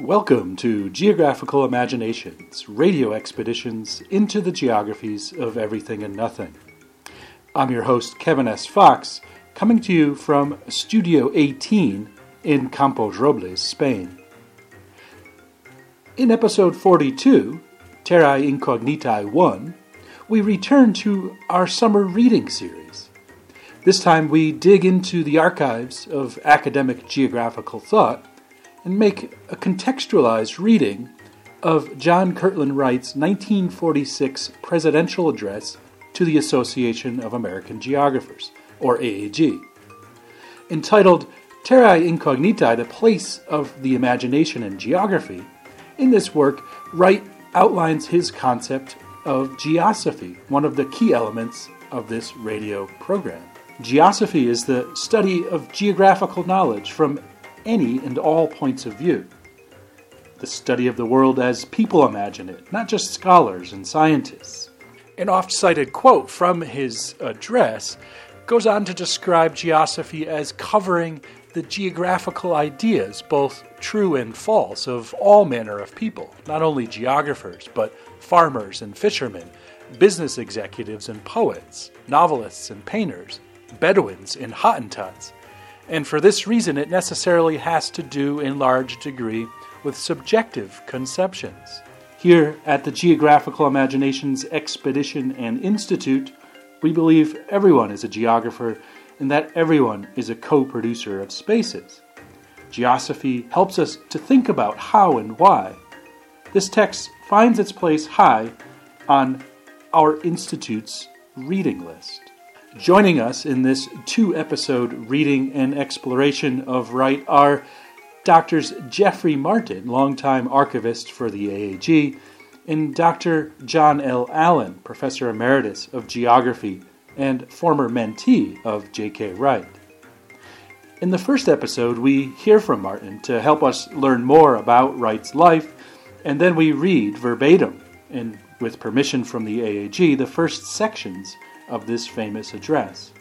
Welcome to Geographical Imaginations, radio expeditions into the geographies of everything and nothing. I'm your host, Kevin S. Fox, coming to you from Studio 18 in Campos Robles, Spain. In episode 42, Terrae Incognitae 1, we return to our summer reading series. This time we dig into the archives of academic geographical thought and make a contextualized reading of John Kirtland Wright's 1946 presidential address to the Association of American Geographers, or AAG. Entitled Terrae Incognitae, the Place of the Imagination in Geography, in this work, Wright outlines his concept of geosophy, one of the key elements of this radio program. Geosophy is the study of geographical knowledge from any and all points of view. The study of the world as people imagine it, not just scholars and scientists. An oft-cited quote from his address goes on to describe geosophy as covering the geographical ideas, both true and false, of all manner of people, not only geographers, but farmers and fishermen, business executives and poets, novelists and painters, Bedouins and Hottentots. And for this reason, it necessarily has to do in large degree with subjective conceptions. Here at the Geographical Imaginations Expedition and Institute, we believe everyone is a geographer and that everyone is a co-producer of spaces. Geosophy helps us to think about how and why. This text finds its place high on our Institute's reading list. Joining us in this 2-episode reading and exploration of Wright are Drs. Jeffrey Martin, longtime archivist for the AAG, and Dr. John L. Allen, Professor Emeritus of Geography and former mentee of J.K. Wright. In the first episode, we hear from Martin to help us learn more about Wright's life, and then we read verbatim, and with permission from the AAG, the first sections of this famous address.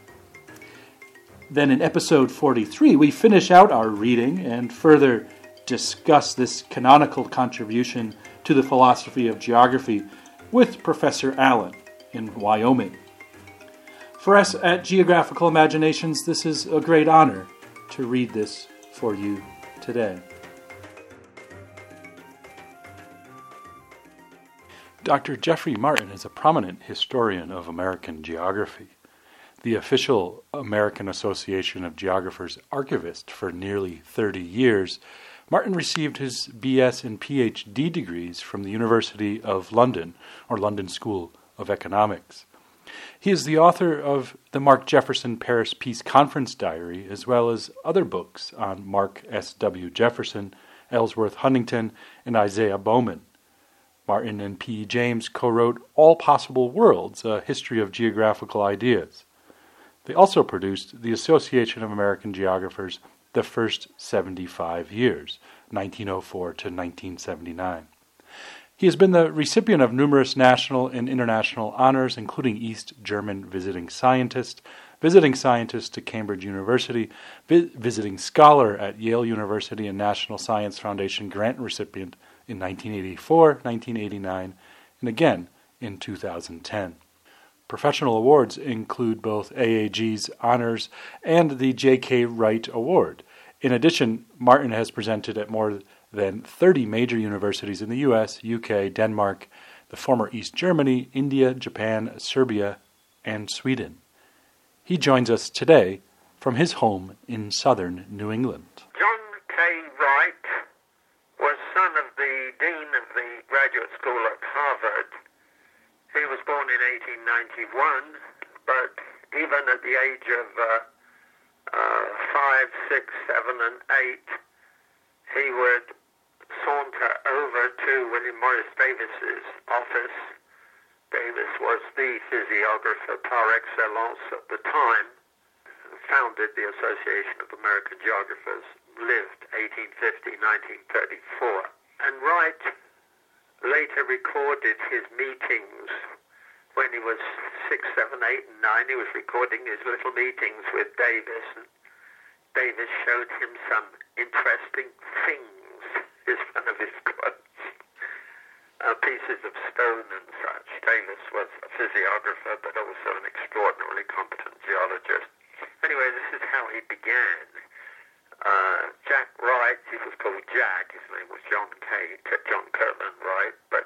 Then in episode 43, we finish out our reading and further discuss this canonical contribution to the philosophy of geography with Professor Allen in Wyoming. For us at Geographical Imaginations, this is a great honor to read this for you today. Dr. Jeffrey Martin is a prominent historian of American geography. The official American Association of Geographers archivist for nearly 30 years, Martin received his BS and PhD degrees from the University of London, or London School of Economics. He is the author of the Mark Jefferson Paris Peace Conference Diary, as well as other books on Mark S.W. Jefferson, Ellsworth Huntington, and Isaiah Bowman. Martin and P. James co-wrote All Possible Worlds, a history of geographical ideas. They also produced the Association of American Geographers the first 75 years, 1904 to 1979. He has been the recipient of numerous national and international honors, including East German Visiting Scientist to Cambridge University, Visiting Scholar at Yale University, and National Science Foundation grant recipient in 1984, 1989, and again in 2010. Professional awards include both AAG's honors and the J.K. Wright Award. In addition, Martin has presented at more than 30 major universities in the U.S., UK, Denmark, the former East Germany, India, Japan, Serbia, and Sweden. He joins us today from his home in southern New England. John K. Wright was son of the dean of the graduate school at Harvard. He was born in 1891, but even at the age of 5, 6, 7, and 8, he would saunter over to William Morris Davis's office. Davis was the physiographer par excellence at the time, founded the Association of American Geographers, lived 1850-1934. And Wright later recorded his meetings when he was 6, 7, 8, and 9. He was recording his little meetings with Davis, and Davis showed him some interesting things is one of his quotes. Pieces of stone and such. Davis was a physiographer, but also an extraordinarily competent geologist. Anyway, this is how he began. Jack Wright, he was called Jack, his name was John Kirtland Wright, but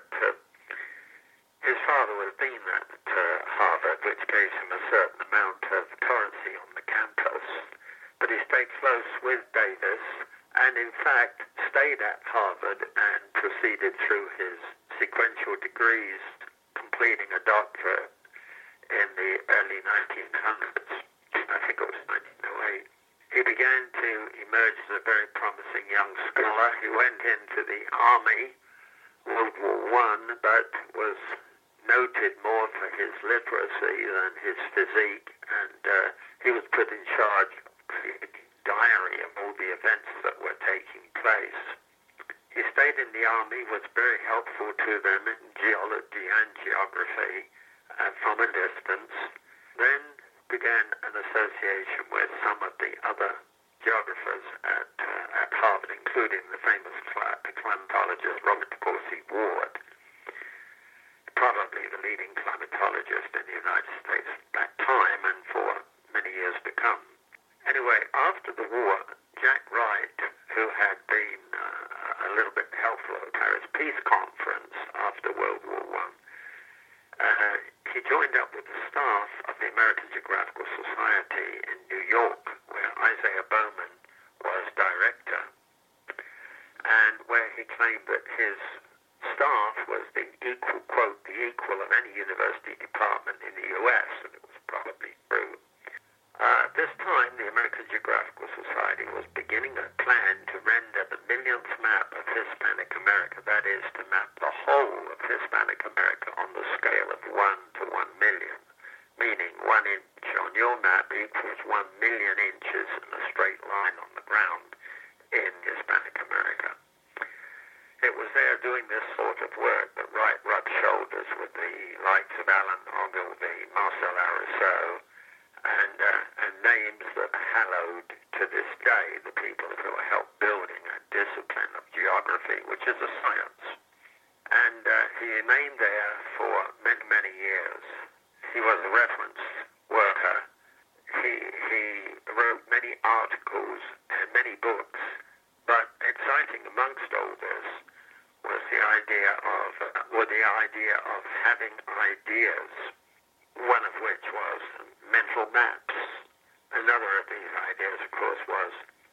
his father was dean at Harvard, which gave him a certain amount of currency on the campus. But he stayed close with Davis, and in fact stayed at Harvard and proceeded through his sequential degrees, completing a doctorate in the early 1900s. I think it was 1908. He began to emerge as a very promising young scholar. He went into the Army, World War I, but was noted more for his literacy than his physique, and he was put in charge of creating a diary of all the events that were taking place. He stayed in the Army, was very helpful to them in geology and geography from a distance, then began an association with some of the other geographers at Harvard, including the famous climatologist Robert Dorsey Ward, probably the leading climatologist in the United States at that time and for many years to come. Anyway, after the war, Jack Wright, who had been a little bit helpful at the Paris Peace Conference after World War I, he joined up with the staff of the American Geographical Society in New York, where Isaiah Bowman was director, and where he claimed that his staff was the equal, quote, the equal of any university department in the U.S., and it was probably true. At this time, the American Geographical Society was beginning a plan to render the millionth map of Hispanic America, that is, to map the whole of Hispanic America on the scale of 1 to 1 million, meaning 1 inch on your map equals 1 million inches in a straight line on the ground in Hispanic America. It was there doing this sort of work that Wright rubbed shoulders with the likes of Alan Ogilvy, Marcel Ariceau, and names that are hallowed to this day, the people who helped building a discipline of geography, which is a science. And he remained there for many, many years. He was a reference worker. He wrote many articles and many books, but exciting amongst all this was the idea of having ideas, one of which was mental maps. Another of these ideas, of course, was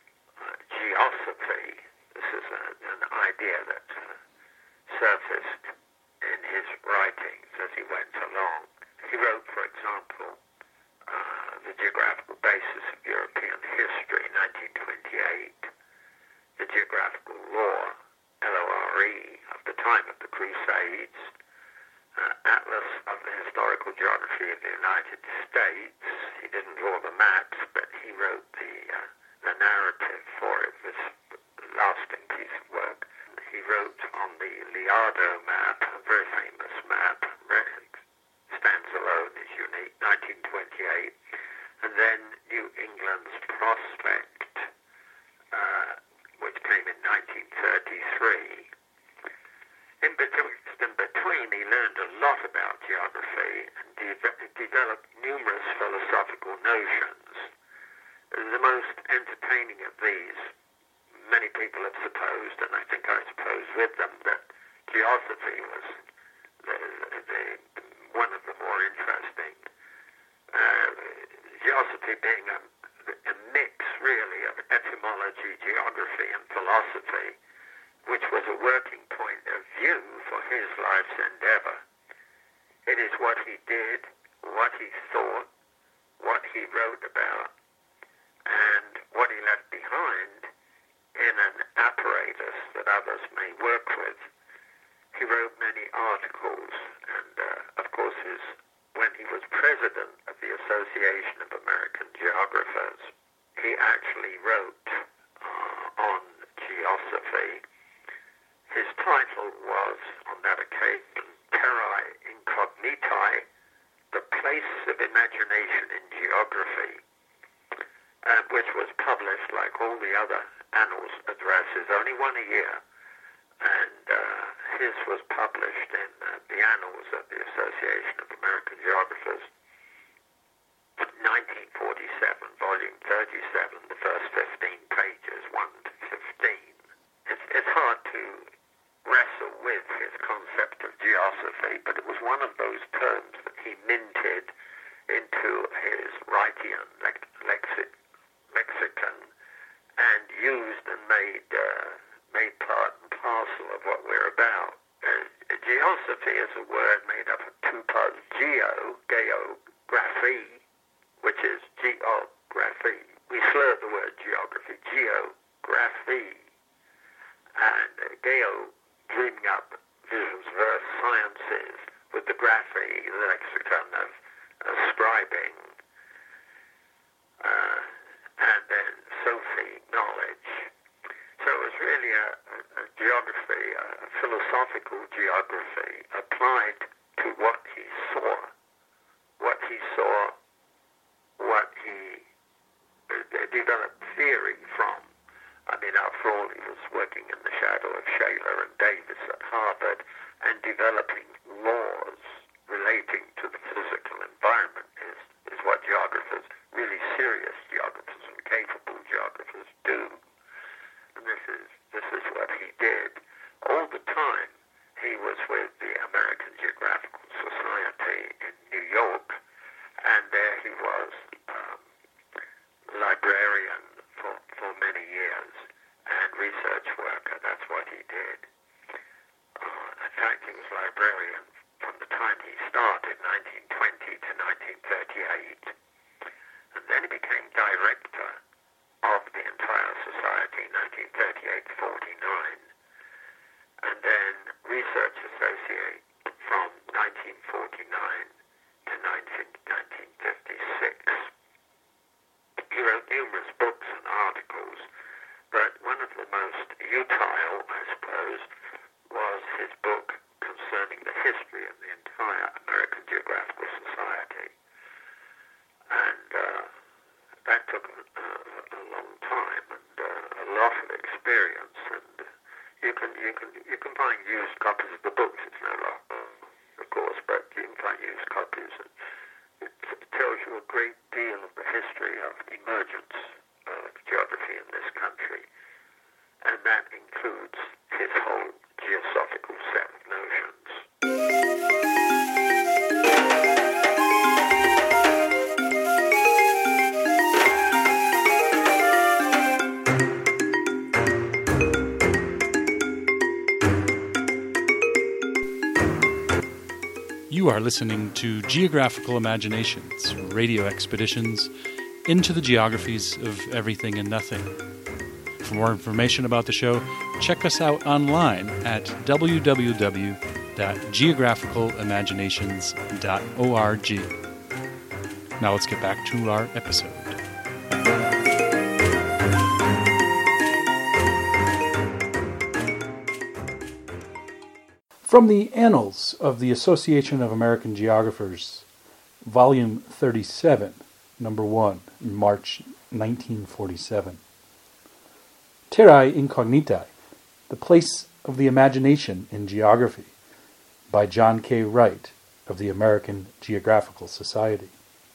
geosophy. This is an idea that surfaced in his writings as he went along. He wrote, for example, The Geographical Basis of European History, 1928, The Geographical Law, LORE, of the time of the Crusades, Atlas of the Historical Geography of the United States. He didn't draw the maps, but he wrote the narrative for it, this lasting piece of work. He wrote on the Liardo map, a very famous map, stands alone, is unique, 1928, and then New England's Prospect, which came in 1933. In between, he learned a lot about geography and developed numerous philosophical notions. The most entertaining of these, many people have supposed, and I think I suppose with them, that geosophy was one of the more interesting. Geosophy being a mix, really, of etymology, geography, and philosophy, which was a working point of view for his life's endeavor. It is what he did, what he thought, what he wrote about, and what he left behind in an apparatus that others may work with. He wrote many articles, and of course when he was president of the Association of American Geographers, he actually wrote on geosophy. His title was, on that occasion, Terrae Incognitae, The Place of Imagination in Geography, which was published, like all the other annals addresses, only one a year, and his was published in the Annals of the Association of American Geographers, 1947, volume 37, the first 15 pages, 1 to 15. It's hard to wrestle with his concept of geosophy, but it was one of those terms that he minted into his Wrightian lexicon and used and made part and parcel of what we're about. Geosophy is a word made up of two parts: geography, which is geography. We slur the word geography, geography, and geo, dreaming up visions, verse, sciences, with the graphy, the lexicon of scribing, and then Sophie, knowledge. So it was really a geography, a philosophical geography applied to what he saw, what he developed theory from. I mean, after all, he was working in the shadow of Shaler and Davis at Harvard and developing laws relating to the physical environment is what geographers, really serious geographers and capable geographers do. And this is what he did. All the time he was with the American Geographical Society in New York, and there he was librarian for many years and research worker. That's what he did. In fact, he was librarian from the time he started, 1920 to 1938. And then he became director of the entire society, 1938 to 49. And then research associate from 1949 to 1956. He wrote numerous books and articles, but one of the most utile, I suppose, was his book concerning the history of the entire American Geographical Society. And that took a long time and a lot of experience. And you can find used copies of the books. It's no lot, of course, but you can find used copies. And it tells you a great deal of the history of emergence of geography in this country, and that includes his whole geosophical set of notions. You are listening to Geographical Imaginations, radio expeditions into the geographies of everything and nothing. For more information about the show, check us out online at www.geographicalimaginations.org. Now let's get back to our episode. From the Annals of the Association of American Geographers, Volume 37, Number 1, March 1947. Terrae Incognitae, The Place of the Imagination in Geography, by John K. Wright of the American Geographical Society.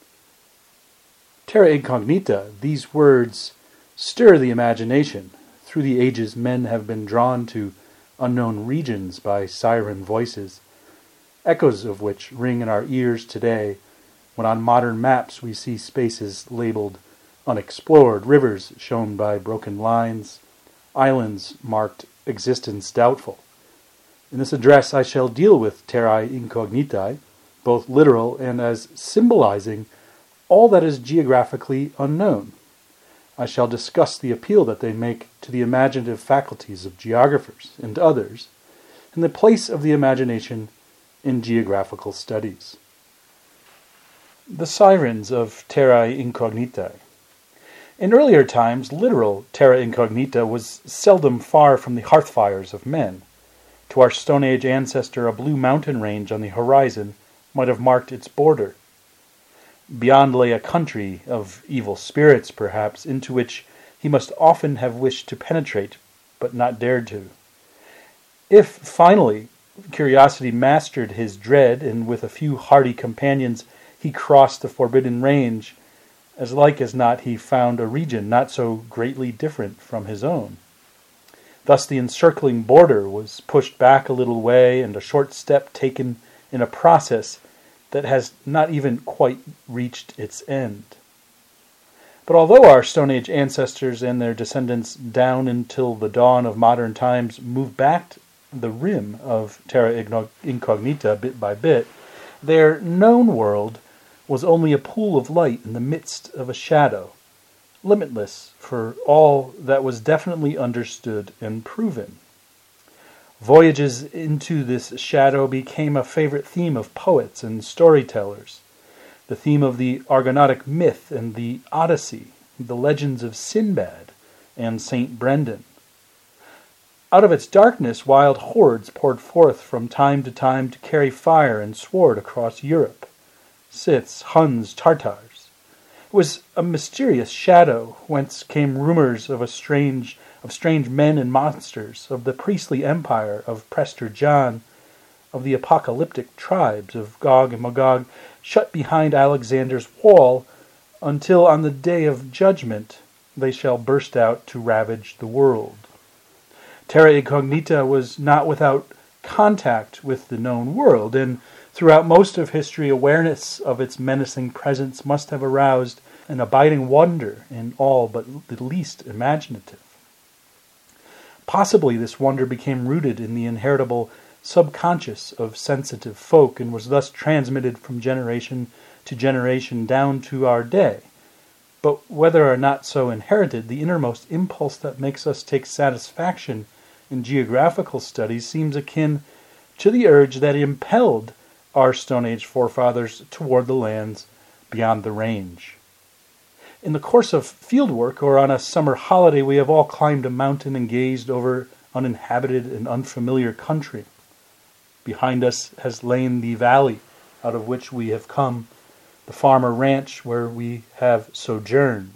Terra incognita, these words stir the imagination. Through the ages men have been drawn to unknown regions by siren voices, echoes of which ring in our ears today when on modern maps we see spaces labeled unexplored, rivers shown by broken lines, islands marked existence doubtful. In this address I shall deal with terrae incognitae, both literal and as symbolizing all that is geographically unknown. I shall discuss the appeal that they make to the imaginative faculties of geographers and others, and the place of the imagination in geographical studies. The sirens of terrae incognitae. In earlier times, literal terra incognita was seldom far from the hearth fires of men. To our Stone Age ancestor, a blue mountain range on the horizon might have marked its border. Beyond lay a country of evil spirits, perhaps, into which he must often have wished to penetrate, but not dared to. If, finally, curiosity mastered his dread, and with a few hardy companions he crossed the forbidden range, as like as not he found a region not so greatly different from his own. Thus the encircling border was pushed back a little way, and a short step taken in a process that has not even quite reached its end. But although our Stone Age ancestors and their descendants down until the dawn of modern times moved back the rim of terra incognita bit by bit, their known world was only a pool of light in the midst of a shadow, limitless for all that was definitely understood and proven. Voyages into this shadow became a favorite theme of poets and storytellers, the theme of the Argonautic myth and the Odyssey, the legends of Sinbad and Saint Brendan. Out of its darkness, wild hordes poured forth from time to time to carry fire and sword across Europe. Scyths, Huns, Tartars. It was a mysterious shadow, whence came rumors of strange men and monsters, of the priestly empire of Prester John, of the apocalyptic tribes of Gog and Magog, shut behind Alexander's wall, until on the day of judgment they shall burst out to ravage the world. Terra Incognita was not without contact with the known world, and throughout most of history, awareness of its menacing presence must have aroused an abiding wonder in all but the least imaginative. Possibly this wonder became rooted in the inheritable subconscious of sensitive folk, and was thus transmitted from generation to generation down to our day. But whether or not so inherited, the innermost impulse that makes us take satisfaction in geographical studies seems akin to the urge that impelled our Stone Age forefathers toward the lands beyond the range. In the course of fieldwork or on a summer holiday, we have all climbed a mountain and gazed over uninhabited and unfamiliar country. Behind us has lain the valley out of which we have come, the farm or ranch where we have sojourned.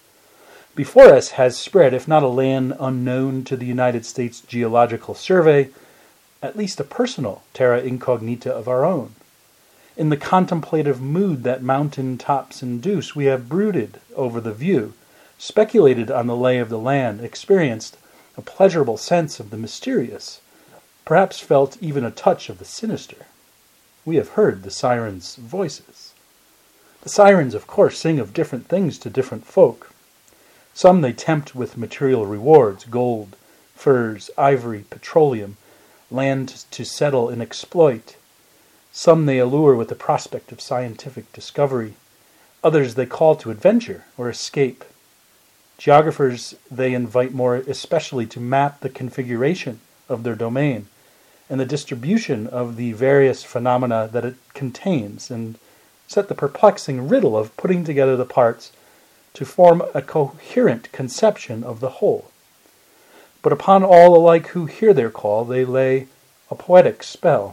Before us has spread, if not a land unknown to the United States Geological Survey, at least a personal terra incognita of our own. In the contemplative mood that mountain tops induce, we have brooded over the view, speculated on the lay of the land, experienced a pleasurable sense of the mysterious, perhaps felt even a touch of the sinister. We have heard the sirens' voices. The sirens, of course, sing of different things to different folk. Some they tempt with material rewards, gold, furs, ivory, petroleum, land to settle and exploit. Some they allure with the prospect of scientific discovery. Others they call to adventure or escape. Geographers they invite more especially to map the configuration of their domain and the distribution of the various phenomena that it contains, and set the perplexing riddle of putting together the parts to form a coherent conception of the whole. But upon all alike who hear their call, they lay a poetic spell.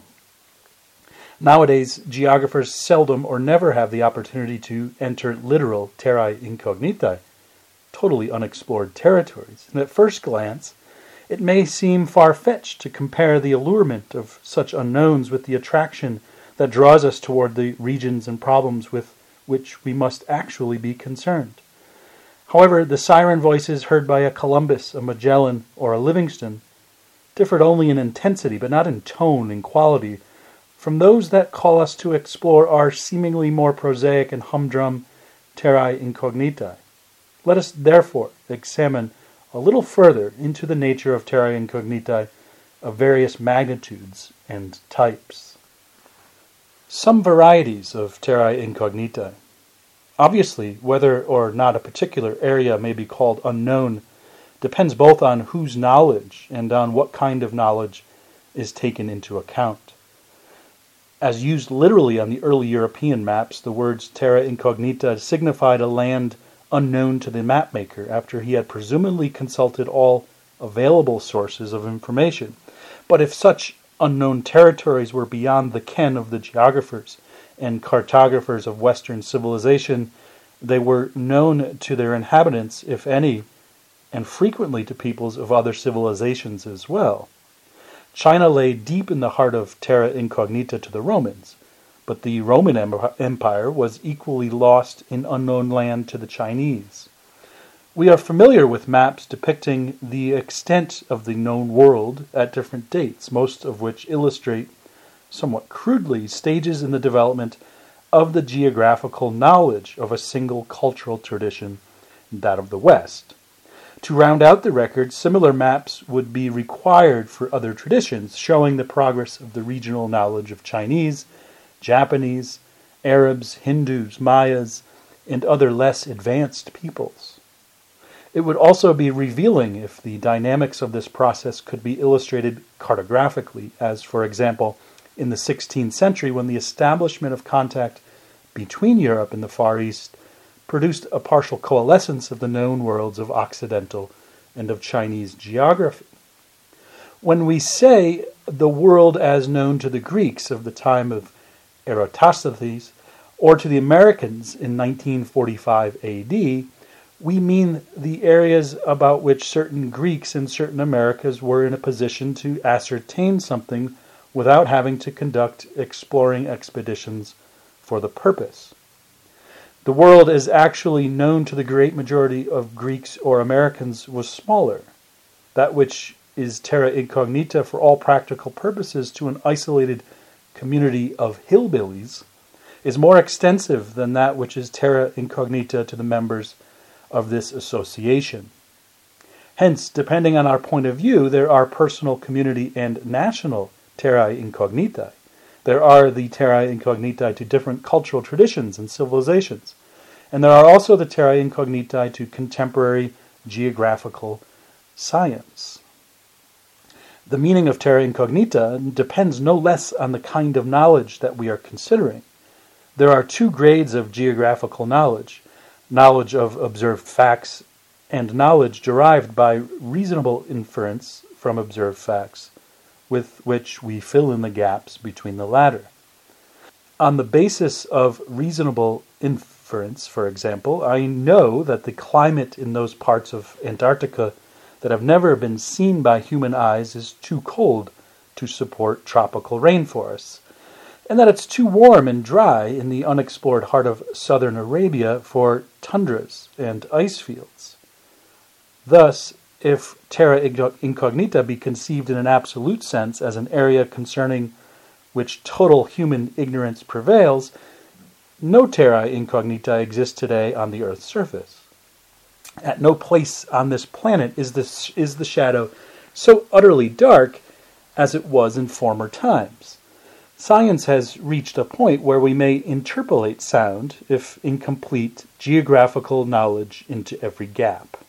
Nowadays, geographers seldom or never have the opportunity to enter literal terrae incognitae, totally unexplored territories, and at first glance, it may seem far-fetched to compare the allurement of such unknowns with the attraction that draws us toward the regions and problems with which we must actually be concerned. However, the siren voices heard by a Columbus, a Magellan, or a Livingston differed only in intensity, but not in tone and quality, from those that call us to explore our seemingly more prosaic and humdrum terrae incognitae. Let us therefore examine a little further into the nature of terrae incognitae of various magnitudes and types. Some varieties of terrae incognitae. Obviously, whether or not a particular area may be called unknown depends both on whose knowledge and on what kind of knowledge is taken into account. As used literally on the early European maps, the words terra incognita signified a land unknown to the mapmaker after he had presumably consulted all available sources of information. But if such unknown territories were beyond the ken of the geographers and cartographers of Western civilization, they were known to their inhabitants, if any, and frequently to peoples of other civilizations as well. China lay deep in the heart of terra incognita to the Romans, but the Roman Empire was equally lost in unknown land to the Chinese. We are familiar with maps depicting the extent of the known world at different dates, most of which illustrate, somewhat crudely, stages in the development of the geographical knowledge of a single cultural tradition, that of the West. To round out the record, similar maps would be required for other traditions, showing the progress of the regional knowledge of Chinese, Japanese, Arabs, Hindus, Mayas, and other less advanced peoples. It would also be revealing if the dynamics of this process could be illustrated cartographically, as, for example, in the 16th century when the establishment of contact between Europe and the Far East produced a partial coalescence of the known worlds of Occidental and of Chinese geography. When we say the world as known to the Greeks of the time of Eratosthenes or to the Americans in 1945 AD, we mean the areas about which certain Greeks in certain Americas were in a position to ascertain something without having to conduct exploring expeditions for the purpose. The world as actually known to the great majority of Greeks or Americans was smaller. That which is terra incognita for all practical purposes to an isolated community of hillbillies is more extensive than that which is terra incognita to the members of this association. Hence, depending on our point of view, there are personal, community, and national terra incognita. There are the terra incognita to different cultural traditions and civilizations, and there are also the terra incognita to contemporary geographical science. The meaning of terra incognita depends no less on the kind of knowledge that we are considering. There are two grades of geographical knowledge: knowledge of observed facts and knowledge derived by reasonable inference from observed facts, with which we fill in the gaps between the latter. On the basis of reasonable inference, for example, I know that the climate in those parts of Antarctica that have never been seen by human eyes is too cold to support tropical rainforests, and that it's too warm and dry in the unexplored heart of southern Arabia for tundras and ice fields. Thus, if terra incognita be conceived in an absolute sense as an area concerning which total human ignorance prevails, no terra incognita exists today on the Earth's surface. At no place on this planet is the shadow so utterly dark as it was in former times. Science has reached a point where we may interpolate sound, if incomplete, geographical knowledge into every gap.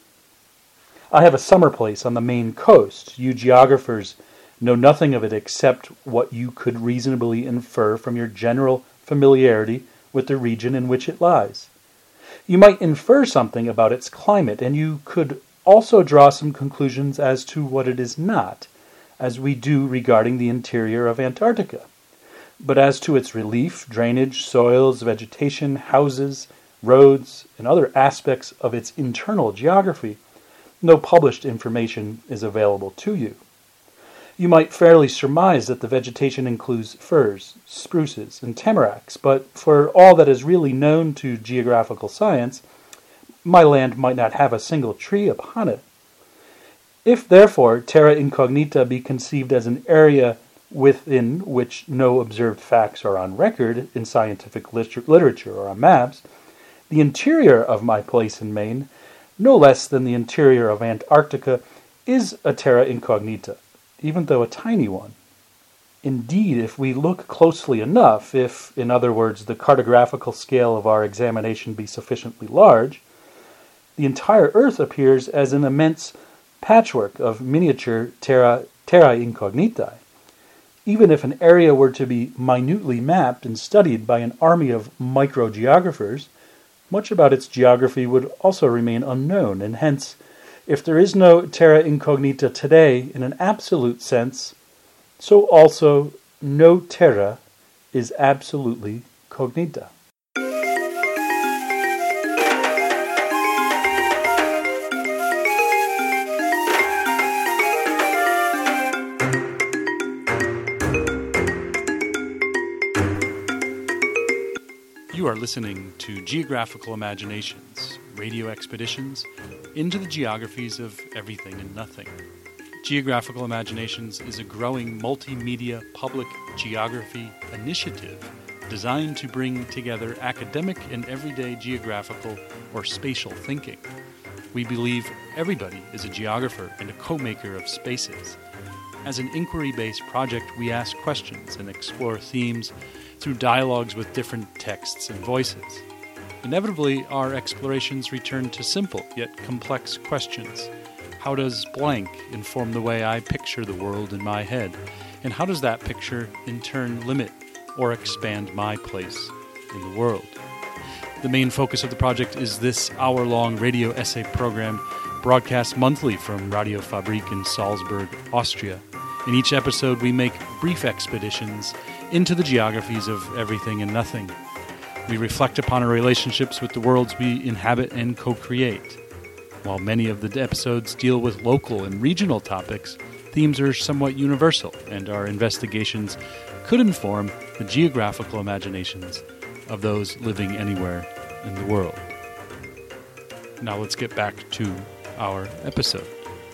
I have a summer place on the Maine coast. You geographers know nothing of it except what you could reasonably infer from your general familiarity with the region in which it lies. You might infer something about its climate, and you could also draw some conclusions as to what it is not, as we do regarding the interior of Antarctica. But as to its relief, drainage, soils, vegetation, houses, roads, and other aspects of its internal geography, no published information is available to you. You might fairly surmise that the vegetation includes firs, spruces, and tamaracks, but for all that is really known to geographical science, my land might not have a single tree upon it. If, therefore, terra incognita be conceived as an area within which no observed facts are on record in scientific literature or on maps, the interior of my place in Maine, no less than the interior of Antarctica, is a terra incognita, even though a tiny one. Indeed, if we look closely enough, if, in other words, the cartographical scale of our examination be sufficiently large, the entire Earth appears as an immense patchwork of miniature terra incognitae. Even if an area were to be minutely mapped and studied by an army of microgeographers, much about its geography would also remain unknown, and hence, if there is no terra incognita today in an absolute sense, so also no terra is absolutely cognita. are listening to Geographical Imaginations, radio expeditions into the geographies of everything and nothing. Geographical Imaginations is a growing multimedia public geography initiative designed to bring together academic and everyday geographical or spatial thinking. We believe everybody is a geographer and a co-maker of spaces. As an inquiry-based project, we ask questions and explore themes through dialogues with different texts and voices. Inevitably, our explorations return to simple yet complex questions. How does blank inform the way I picture the world in my head? And how does that picture, in turn, limit or expand my place in the world? The main focus of the project is this hour-long radio essay program broadcast monthly from Radio Fabrik in Salzburg, Austria. In each episode, we make brief expeditions into the geographies of everything and nothing. We reflect upon our relationships with the worlds we inhabit and co-create. While many of the episodes deal with local and regional topics, themes are somewhat universal, and our investigations could inform the geographical imaginations of those living anywhere in the world. Now let's get back to our episode.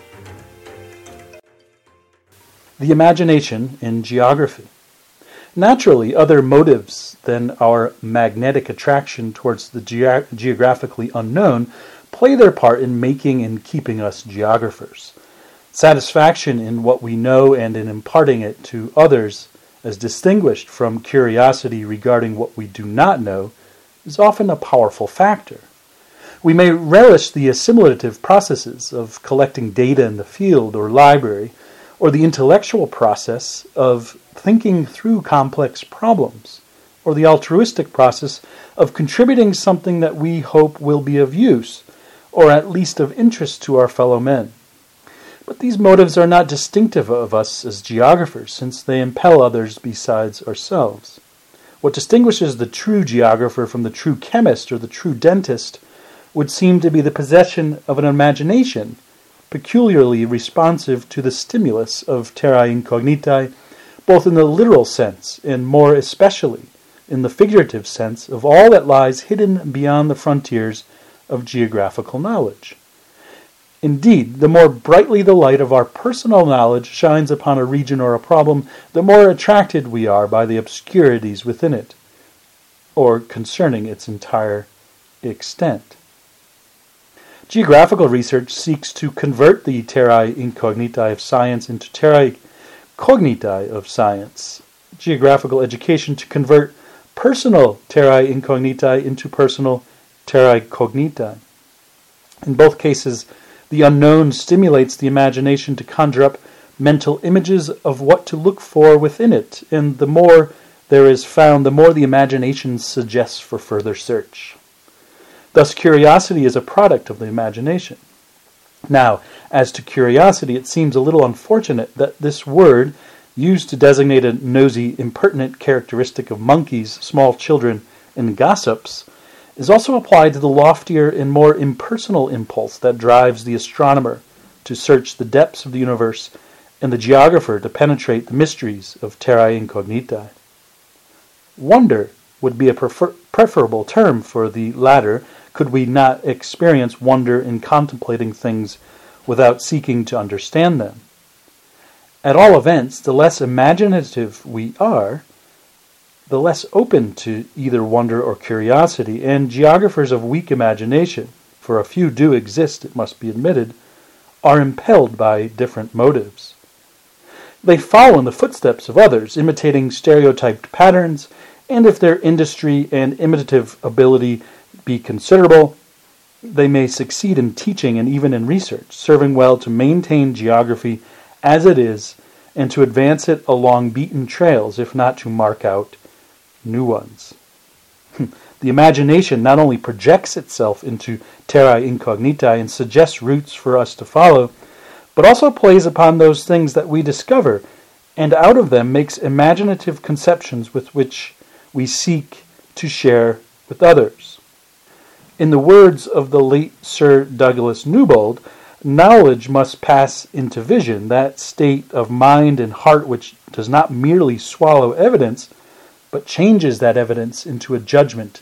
The imagination in geography. Naturally, other motives than our magnetic attraction towards the geographically unknown play their part in making and keeping us geographers. Satisfaction in what we know and in imparting it to others, as distinguished from curiosity regarding what we do not know, is often a powerful factor. We may relish the assimilative processes of collecting data in the field or library, or the intellectual process of thinking through complex problems, or the altruistic process of contributing something that we hope will be of use, or at least of interest to our fellow men. But these motives are not distinctive of us as geographers, since they impel others besides ourselves. What distinguishes the true geographer from the true chemist or the true dentist would seem to be the possession of an imagination peculiarly responsive to the stimulus of terrae incognitae, both in the literal sense and more especially in the figurative sense of all that lies hidden beyond the frontiers of geographical knowledge. Indeed, the more brightly the light of our personal knowledge shines upon a region or a problem, the more attracted we are by the obscurities within it, or concerning its entire extent. Geographical research seeks to convert the terrae incognitae of science into terrae cognitae of science. Geographical education to convert personal terrae incognitae into personal terrae cognitae. In both cases, the unknown stimulates the imagination to conjure up mental images of what to look for within it, and the more there is found, the more the imagination suggests for further search. Thus, curiosity is a product of the imagination. Now, as to curiosity, it seems a little unfortunate that this word, used to designate a nosy, impertinent characteristic of monkeys, small children, and gossips, is also applied to the loftier and more impersonal impulse that drives the astronomer to search the depths of the universe and the geographer to penetrate the mysteries of terrae incognitae. Wonder would be a preferable term for the latter, could we not experience wonder in contemplating things without seeking to understand them. At all events, the less imaginative we are, the less open to either wonder or curiosity, and geographers of weak imagination, for a few do exist, it must be admitted, are impelled by different motives. They follow in the footsteps of others, imitating stereotyped patterns, and if their industry and imitative ability be considerable, they may succeed in teaching and even in research, serving well to maintain geography as it is and to advance it along beaten trails, if not to mark out new ones. The imagination not only projects itself into terrae incognitae and suggests routes for us to follow, but also plays upon those things that we discover, and out of them makes imaginative conceptions with which we seek to share with others. In the words of the late Sir Douglas Newbold, knowledge must pass into vision, that state of mind and heart which does not merely swallow evidence, but changes that evidence into a judgment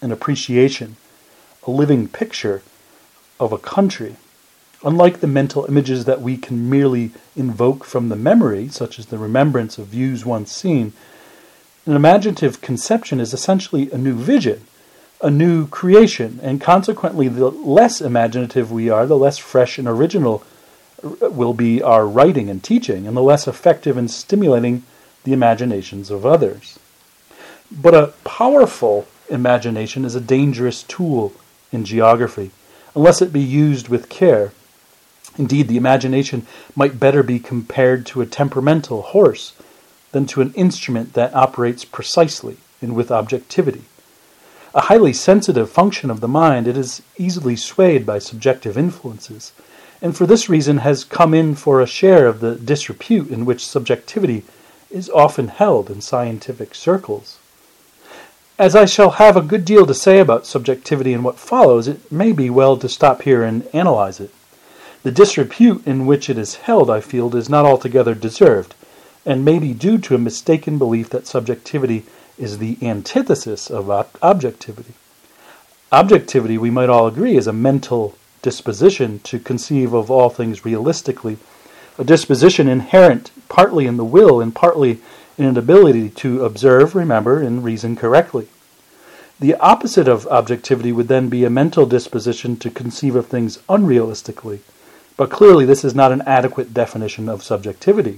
an appreciation, a living picture of a country. Unlike the mental images that we can merely invoke from the memory, such as the remembrance of views once seen, an imaginative conception is essentially a new vision, a new creation, and consequently the less imaginative we are, the less fresh and original will be our writing and teaching, and the less effective in stimulating the imaginations of others. But a powerful imagination is a dangerous tool in geography, unless it be used with care. Indeed, the imagination might better be compared to a temperamental horse than to an instrument that operates precisely and with objectivity. A highly sensitive function of the mind, it is easily swayed by subjective influences, and for this reason has come in for a share of the disrepute in which subjectivity is often held in scientific circles. As I shall have a good deal to say about subjectivity in what follows, it may be well to stop here and analyze it. The disrepute in which it is held, I feel, is not altogether deserved, and may be due to a mistaken belief that subjectivity is the antithesis of objectivity. Objectivity, we might all agree, is a mental disposition to conceive of all things realistically, a disposition inherent partly in the will and partly in an ability to observe, remember, and reason correctly. The opposite of objectivity would then be a mental disposition to conceive of things unrealistically, but clearly this is not an adequate definition of subjectivity.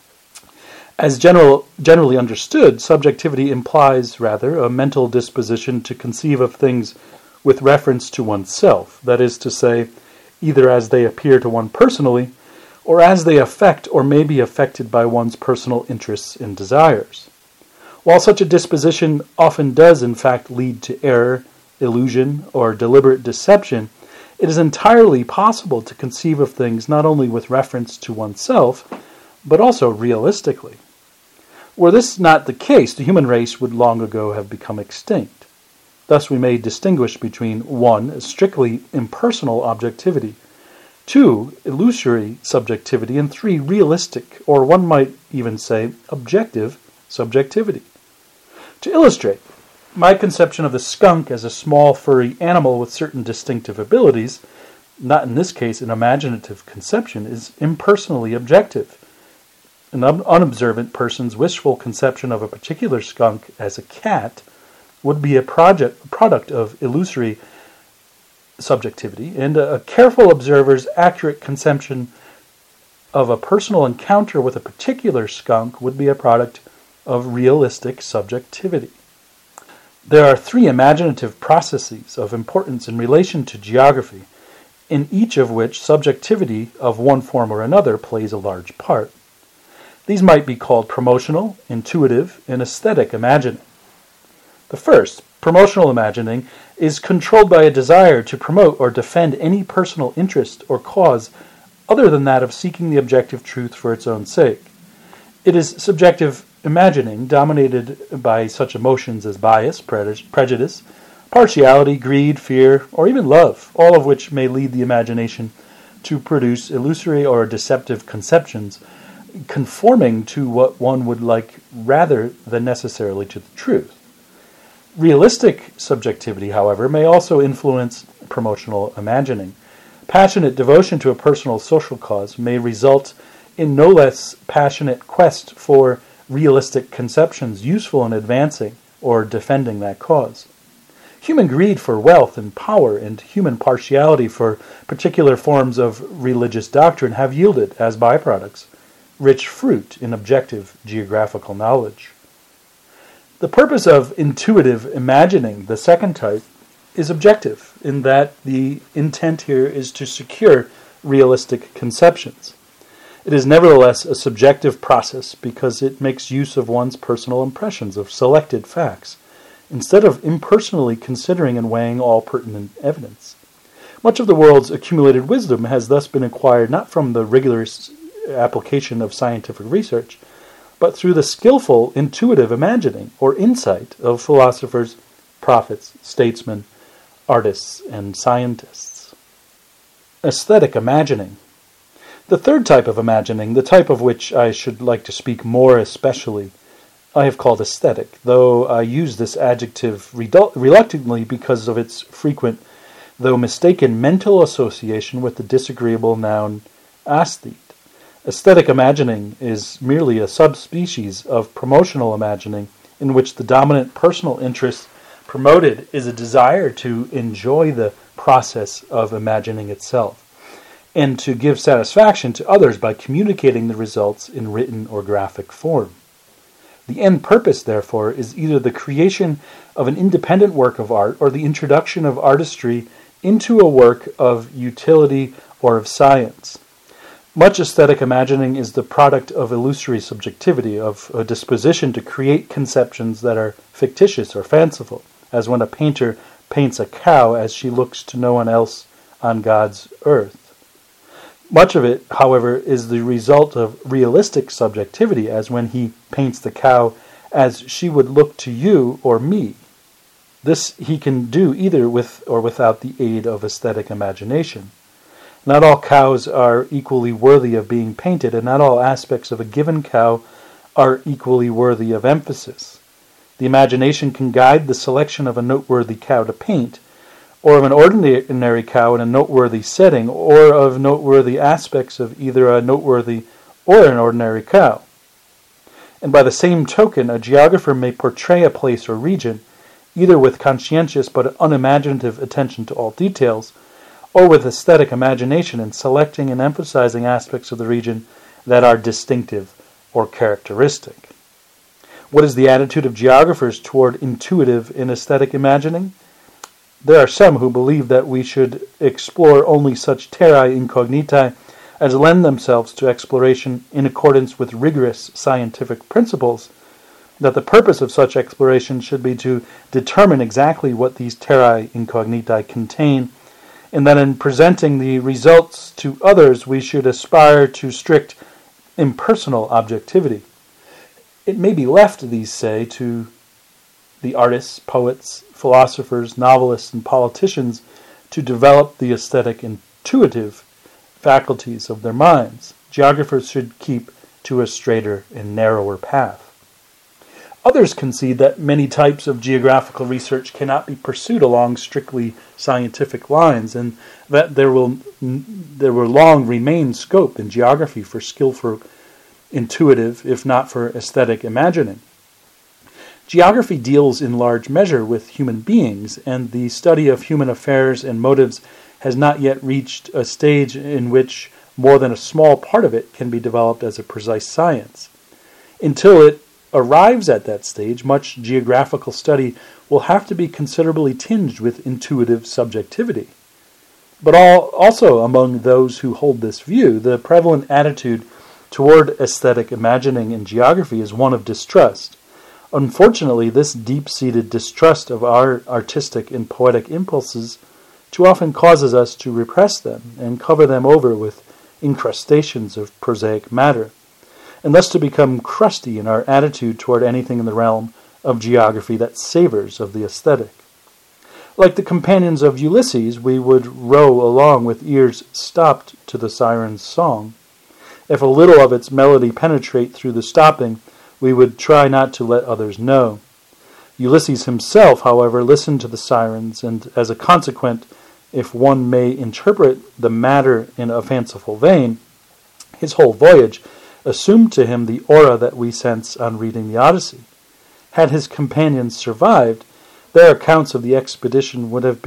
As generally understood, subjectivity implies, rather, a mental disposition to conceive of things with reference to oneself, that is to say, either as they appear to one personally, or as they affect or may be affected by one's personal interests and desires. While such a disposition often does in fact lead to error, illusion, or deliberate deception, it is entirely possible to conceive of things not only with reference to oneself, but also realistically. Were this not the case, the human race would long ago have become extinct. Thus we may distinguish between 1. Strictly impersonal objectivity, 2. Illusory subjectivity, and 3. Realistic, or one might even say objective, subjectivity. To illustrate, my conception of the skunk as a small furry animal with certain distinctive abilities, not in this case an imaginative conception, is impersonally objective. An unobservant person's wishful conception of a particular skunk as a cat would be a product of illusory subjectivity, and a careful observer's accurate conception of a personal encounter with a particular skunk would be a product of realistic subjectivity. There are 3 imaginative processes of importance in relation to geography, in each of which subjectivity of one form or another plays a large part. These might be called promotional, intuitive, and aesthetic imagining. The first, promotional imagining, is controlled by a desire to promote or defend any personal interest or cause other than that of seeking the objective truth for its own sake. It is subjective imagining dominated by such emotions as bias, prejudice, partiality, greed, fear, or even love, all of which may lead the imagination to produce illusory or deceptive conceptions conforming to what one would like rather than necessarily to the truth. Realistic subjectivity, however, may also influence promotional imagining. Passionate devotion to a personal social cause may result in no less passionate quest for realistic conceptions useful in advancing or defending that cause. Human greed for wealth and power and human partiality for particular forms of religious doctrine have yielded, as byproducts, rich fruit in objective geographical knowledge. The purpose of intuitive imagining, the second type, is objective, in that the intent here is to secure realistic conceptions. It is nevertheless a subjective process because it makes use of one's personal impressions of selected facts, instead of impersonally considering and weighing all pertinent evidence. Much of the world's accumulated wisdom has thus been acquired not from the rigorous application of scientific research, but through the skillful intuitive imagining or insight of philosophers, prophets, statesmen, artists, and scientists. Aesthetic imagining. The third type of imagining, the type of which I should like to speak more especially, I have called aesthetic, though I use this adjective reluctantly because of its frequent, though mistaken, mental association with the disagreeable noun aesthete. Aesthetic imagining is merely a subspecies of promotional imagining in which the dominant personal interest promoted is a desire to enjoy the process of imagining itself and to give satisfaction to others by communicating the results in written or graphic form. The end purpose, therefore, is either the creation of an independent work of art or the introduction of artistry into a work of utility or of science. Much aesthetic imagining is the product of illusory subjectivity, of a disposition to create conceptions that are fictitious or fanciful, as when a painter paints a cow as she looks to no one else on God's earth. Much of it, however, is the result of realistic subjectivity, as when he paints the cow as she would look to you or me. This he can do either with or without the aid of aesthetic imagination. Not all cows are equally worthy of being painted, and not all aspects of a given cow are equally worthy of emphasis. The imagination can guide the selection of a noteworthy cow to paint, or of an ordinary cow in a noteworthy setting, or of noteworthy aspects of either a noteworthy or an ordinary cow. And by the same token, a geographer may portray a place or region, either with conscientious but unimaginative attention to all details, or with aesthetic imagination in selecting and emphasizing aspects of the region that are distinctive or characteristic. What is the attitude of geographers toward intuitive and aesthetic imagining? There are some who believe that we should explore only such terrae incognitae as lend themselves to exploration in accordance with rigorous scientific principles, that the purpose of such exploration should be to determine exactly what these terrae incognitae contain, and that in presenting the results to others we should aspire to strict impersonal objectivity. It may be left, these say, to the artists, poets, philosophers, novelists, and politicians to develop the aesthetic intuitive faculties of their minds. Geographers should keep to a straighter and narrower path. Others concede that many types of geographical research cannot be pursued along strictly scientific lines, and that there will long remain scope in geography for skillful intuitive, if not for aesthetic imagining. Geography deals in large measure with human beings, and the study of human affairs and motives has not yet reached a stage in which more than a small part of it can be developed as a precise science. Until it arrives at that stage, much geographical study will have to be considerably tinged with intuitive subjectivity. But also among those who hold this view, the prevalent attitude toward aesthetic imagining in geography is one of distrust. Unfortunately, this deep-seated distrust of our artistic and poetic impulses too often causes us to repress them and cover them over with incrustations of prosaic matter, and thus to become crusty in our attitude toward anything in the realm of geography that savors of the aesthetic. Like the companions of Ulysses, we would row along with ears stopped to the siren's song. If a little of its melody penetrate through the stopping, we would try not to let others know. Ulysses himself, however, listened to the sirens, and as a consequence, if one may interpret the matter in a fanciful vein, his whole voyage assumed to him the aura that we sense on reading the Odyssey. Had his companions survived, their accounts of the expedition would have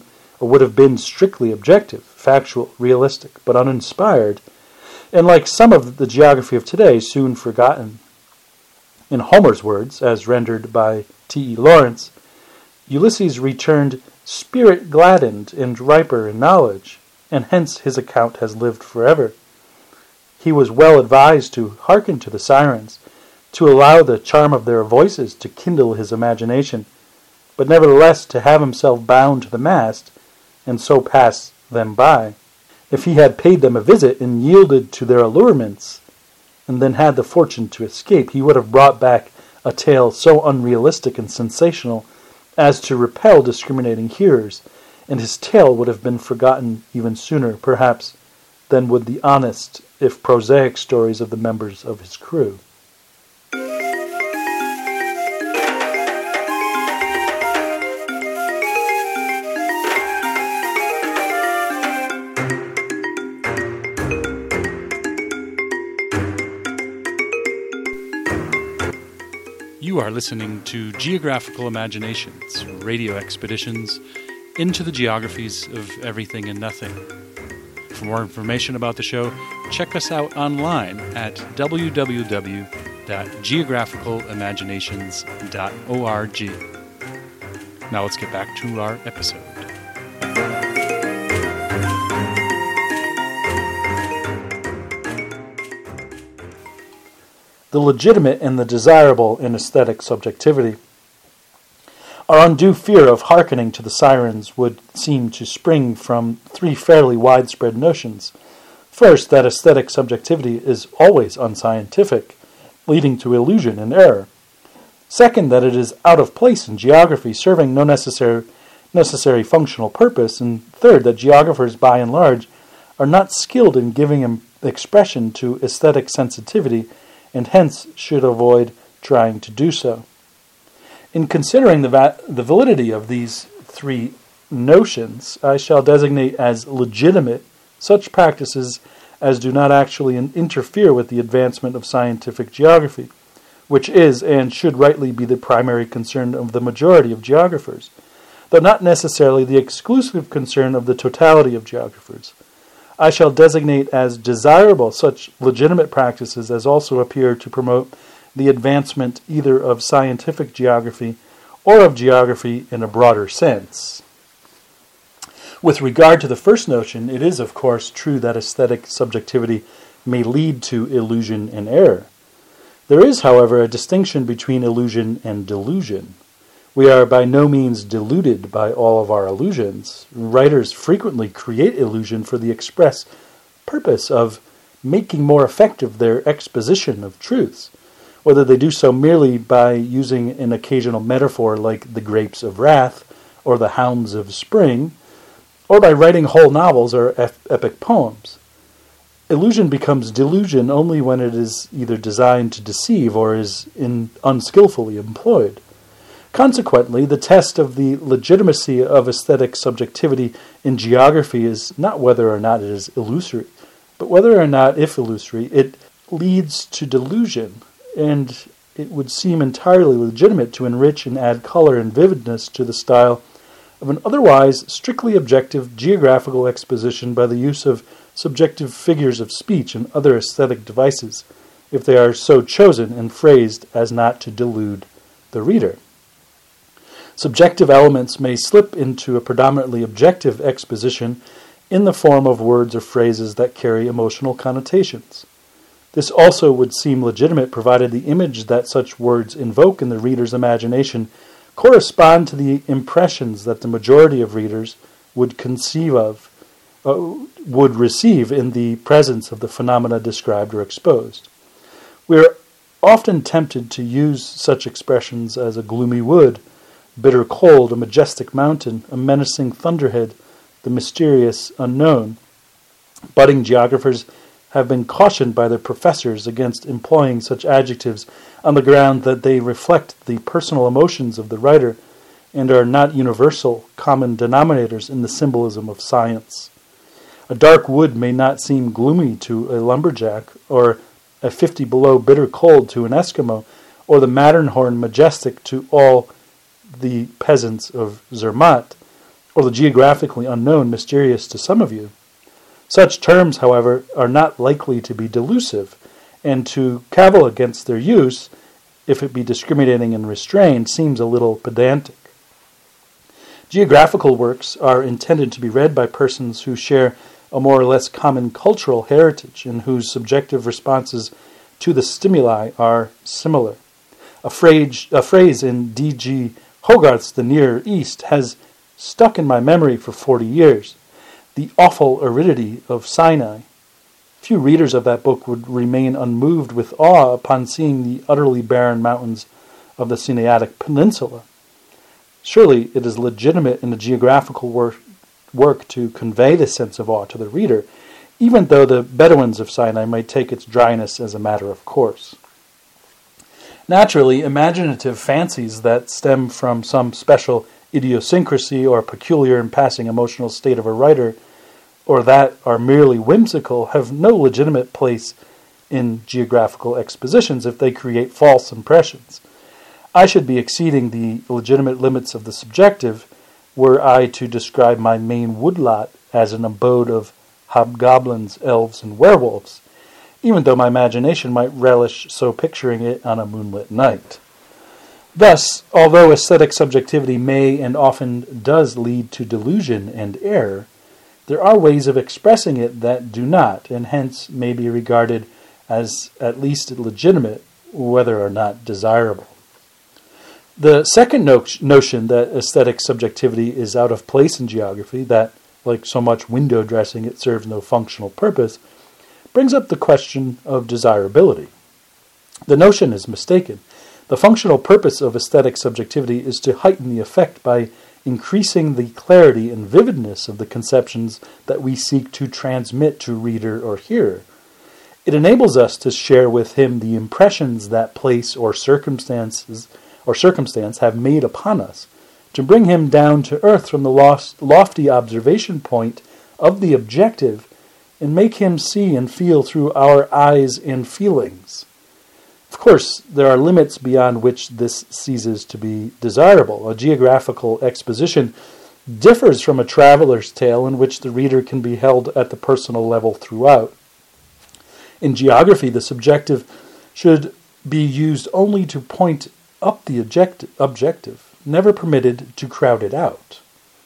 been strictly objective, factual, realistic, but uninspired, and like some of the geography of today, soon forgotten. In Homer's words, as rendered by T.E. Lawrence, Ulysses returned spirit-gladdened and riper in knowledge, and hence his account has lived forever. He was well advised to hearken to the sirens, to allow the charm of their voices to kindle his imagination, but nevertheless to have himself bound to the mast, and so pass them by. If he had paid them a visit and yielded to their allurements, and then had the fortune to escape, he would have brought back a tale so unrealistic and sensational as to repel discriminating hearers, and his tale would have been forgotten even sooner, perhaps, than would the honest, if prosaic, stories of the members of his crew. You are listening to Geographical Imaginations, radio expeditions into the geographies of everything and nothing. For more information about the show, check us out online at www.geographicalimaginations.org. Now let's get back to our episode. The legitimate and the desirable in aesthetic subjectivity. Our undue fear of hearkening to the sirens would seem to spring from three fairly widespread notions. First, that aesthetic subjectivity is always unscientific, leading to illusion and error. Second, that it is out of place in geography, serving no necessary functional purpose. And third, that geographers, by and large, are not skilled in giving expression to aesthetic sensitivity, and hence should avoid trying to do so. In considering the validity of these three notions, I shall designate as legitimate such practices as do not actually interfere with the advancement of scientific geography, which is and should rightly be the primary concern of the majority of geographers, though not necessarily the exclusive concern of the totality of geographers. I shall designate as desirable such legitimate practices as also appear to promote the advancement either of scientific geography or of geography in a broader sense. With regard to the first notion, it is, of course, true that aesthetic subjectivity may lead to illusion and error. There is, however, a distinction between illusion and delusion. We are by no means deluded by all of our illusions. Writers frequently create illusion for the express purpose of making more effective their exposition of truths, whether they do so merely by using an occasional metaphor like the grapes of wrath or the hounds of spring, or by writing whole novels or epic poems. Illusion becomes delusion only when it is either designed to deceive or is unskillfully employed. Consequently, the test of the legitimacy of aesthetic subjectivity in geography is not whether or not it is illusory, but whether or not, if illusory, it leads to delusion, and it would seem entirely legitimate to enrich and add color and vividness to the style of an otherwise strictly objective geographical exposition by the use of subjective figures of speech and other aesthetic devices, if they are so chosen and phrased as not to delude the reader. Subjective elements may slip into a predominantly objective exposition in the form of words or phrases that carry emotional connotations. This also would seem legitimate provided the image that such words invoke in the reader's imagination correspond to the impressions that the majority of readers would receive in the presence of the phenomena described or exposed. We are often tempted to use such expressions as a gloomy wood, bitter cold, a majestic mountain, a menacing thunderhead, the mysterious unknown. Budding geographers have been cautioned by their professors against employing such adjectives on the ground that they reflect the personal emotions of the writer and are not universal common denominators in the symbolism of science. A dark wood may not seem gloomy to a lumberjack, or a 50 below bitter cold to an Eskimo, or the Matterhorn majestic to all the peasants of Zermatt, or the geographically unknown mysterious to some of you. Such terms, however, are not likely to be delusive, and to cavil against their use, if it be discriminating and restrained, seems a little pedantic. Geographical works are intended to be read by persons who share a more or less common cultural heritage and whose subjective responses to the stimuli are similar. A phrase in D.G. Hogarth's The Near East has stuck in my memory for 40 years. The awful aridity of Sinai. Few readers of that book would remain unmoved with awe upon seeing the utterly barren mountains of the Sinaitic Peninsula. Surely it is legitimate in a geographical work to convey this sense of awe to the reader, even though the Bedouins of Sinai might take its dryness as a matter of course. Naturally, imaginative fancies that stem from some special idiosyncrasy or peculiar and passing emotional state of a writer, or that are merely whimsical, have no legitimate place in geographical expositions if they create false impressions. I should be exceeding the legitimate limits of the subjective were I to describe my Maine woodlot as an abode of hobgoblins, elves, and werewolves, even though my imagination might relish so picturing it on a moonlit night. Thus, although aesthetic subjectivity may and often does lead to delusion and error, there are ways of expressing it that do not, and hence may be regarded as at least legitimate, whether or not desirable. The second notion that aesthetic subjectivity is out of place in geography, that, like so much window dressing, it serves no functional purpose, brings up the question of desirability. The notion is mistaken. The functional purpose of aesthetic subjectivity is to heighten the effect by increasing the clarity and vividness of the conceptions that we seek to transmit to reader or hearer. It enables us to share with him the impressions that place or circumstance have made upon us, to bring him down to earth from the lofty observation point of the objective and make him see and feel through our eyes and feelings. Of course, there are limits beyond which this ceases to be desirable. A geographical exposition differs from a traveler's tale in which the reader can be held at the personal level throughout. In geography, the subjective should be used only to point up the objective, never permitted to crowd it out.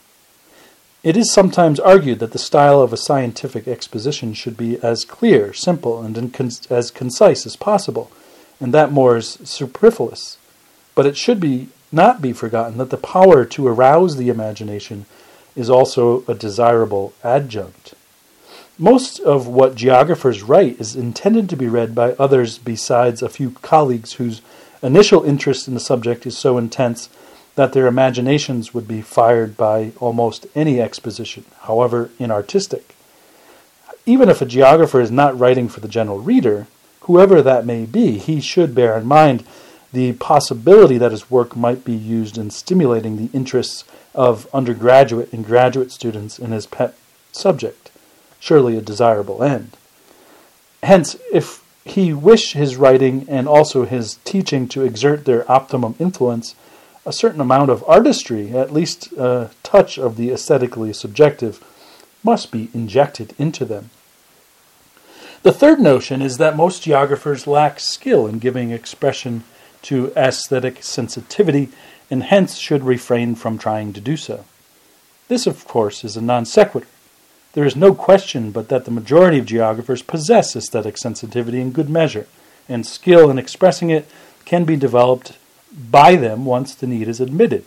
It is sometimes argued that the style of a scientific exposition should be as clear, simple, and as concise as possible, and that more is superfluous. But it should not be forgotten that the power to arouse the imagination is also a desirable adjunct. Most of what geographers write is intended to be read by others besides a few colleagues whose initial interest in the subject is so intense that their imaginations would be fired by almost any exposition, however inartistic. Even if a geographer is not writing for the general reader, whoever that may be, he should bear in mind the possibility that his work might be used in stimulating the interests of undergraduate and graduate students in his pet subject, surely a desirable end. Hence, if he wish his writing and also his teaching to exert their optimum influence, a certain amount of artistry, at least a touch of the aesthetically subjective, must be injected into them. The third notion is that most geographers lack skill in giving expression to aesthetic sensitivity and hence should refrain from trying to do so. This, of course, is a non sequitur. There is no question but that the majority of geographers possess aesthetic sensitivity in good measure, and skill in expressing it can be developed by them once the need is admitted.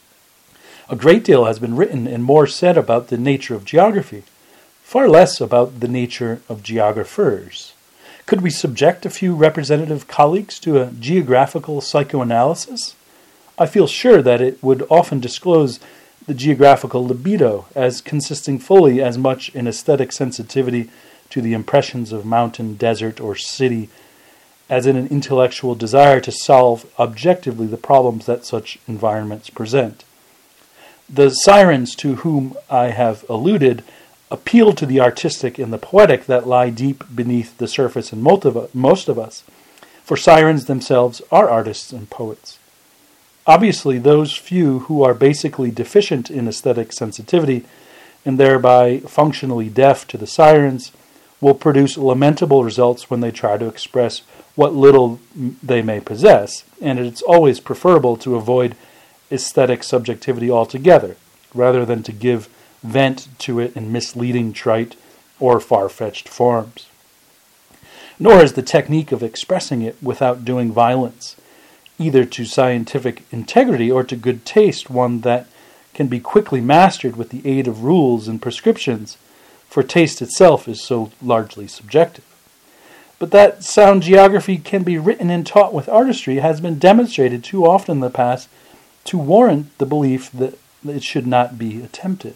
A great deal has been written and more said about the nature of geography, far less about the nature of geographers. Could we subject a few representative colleagues to a geographical psychoanalysis? I feel sure that it would often disclose the geographical libido as consisting fully as much in aesthetic sensitivity to the impressions of mountain, desert, or city as in an intellectual desire to solve objectively the problems that such environments present. The sirens to whom I have alluded appeal to the artistic and the poetic that lie deep beneath the surface in most of us, for sirens themselves are artists and poets. Obviously, those few who are basically deficient in aesthetic sensitivity and thereby functionally deaf to the sirens will produce lamentable results when they try to express what little they may possess, and it's always preferable to avoid aesthetic subjectivity altogether, rather than to give vent to it in misleading, trite, or far-fetched forms. Nor is the technique of expressing it without doing violence, either to scientific integrity or to good taste, one that can be quickly mastered with the aid of rules and prescriptions, for taste itself is so largely subjective. But that sound geography can be written and taught with artistry has been demonstrated too often in the past to warrant the belief that it should not be attempted.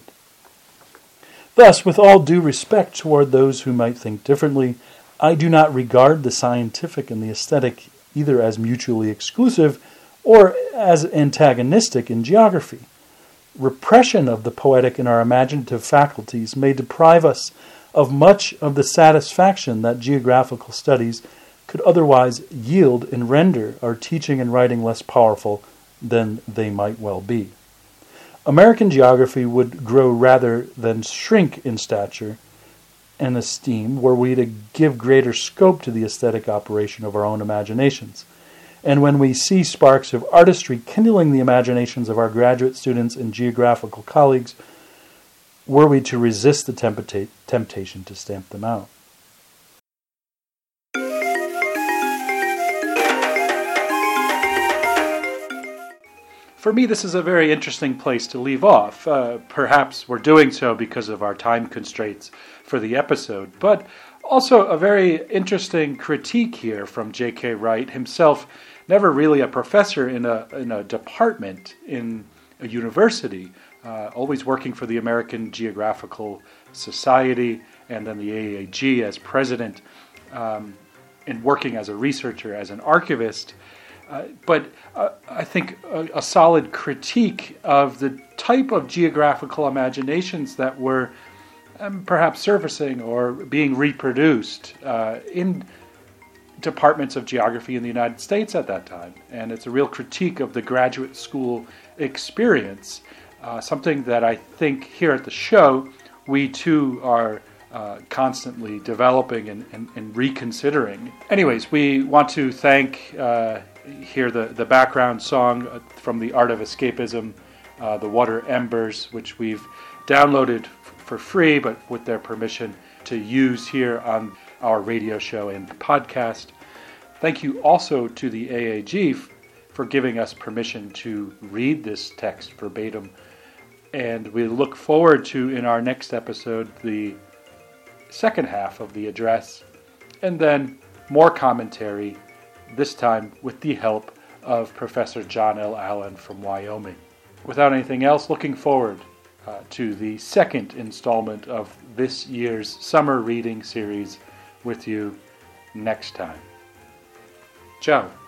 Thus, with all due respect toward those who might think differently, I do not regard the scientific and the aesthetic either as mutually exclusive or as antagonistic in geography. Repression of the poetic in our imaginative faculties may deprive us of much of the satisfaction that geographical studies could otherwise yield and render our teaching and writing less powerful than they might well be. American geography would grow rather than shrink in stature and esteem were we to give greater scope to the aesthetic operation of our own imaginations. And when we see sparks of artistry kindling the imaginations of our graduate students and geographical colleagues, were we to resist the temptation to stamp them out. For me, this is a very interesting place to leave off. Perhaps we're doing so because of our time constraints for the episode, but also a very interesting critique here from J.K. Wright, himself never really a professor in a department in a university, always working for the American Geographical Society and then the AAG as president, and working as a researcher, as an archivist. But I think a solid critique of the type of geographical imaginations that were perhaps surfacing or being reproduced in departments of geography in the United States at that time. And it's a real critique of the graduate school experience, something that I think here at the show we too are constantly developing and reconsidering. Anyways, we want to thank hear the background song from The Art of Escapism, The Water Embers, which we've downloaded for free, but with their permission to use here on our radio show and podcast. Thank you also to the AAG for giving us permission to read this text verbatim. And we look forward to, in our next episode, the second half of the address, and then more commentary, this time with the help of Professor John L. Allen from Wyoming. Without anything else, looking forward to the second installment of this year's summer reading series with you next time. Ciao.